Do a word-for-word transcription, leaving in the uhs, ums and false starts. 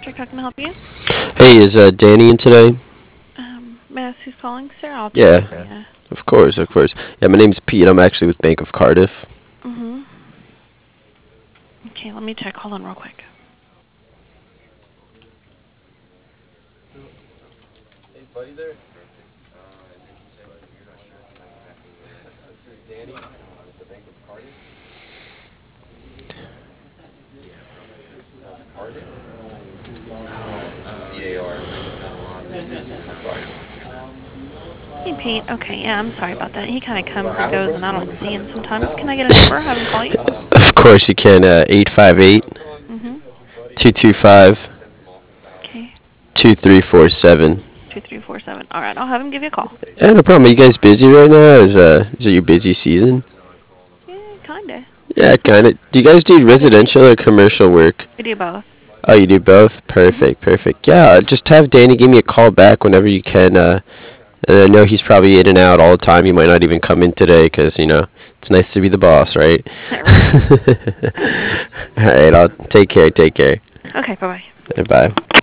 Electric. How can I help you? Hey, is uh, Danny in today? Um, may I ask who's calling, sir? I'll check Yeah, for you. of course, of course. Yeah, my name's Pete. I'm actually with Bank of Cardiff. Mm-hmm. Okay, let me check. Hold on real quick. Hey, buddy there. Hey, Pete. Okay, yeah, I'm sorry about that. He kind of comes and goes, and I don't see him sometimes. Can I get a number? Have him call you? Of course you can. Uh, eight five eight, Mm-hmm. two two five, Okay. two three four seven. Two three four seven. All right, I'll have him give you a call. Yeah, no problem. Are you guys busy right now? Is uh, is it your busy season? Yeah, kinda. Yeah, kind of. Do you guys do How busy? residential or commercial work? We do both. Oh, you do both? Mm-hmm. Perfect, perfect. Yeah, uh, just have Danny give me a call back whenever you can. Uh, and I know he's probably in and out all the time. He might not even come in today because, you know, it's nice to be the boss, right? Right. All right, I'll take care, take care. Okay, bye bye. Bye.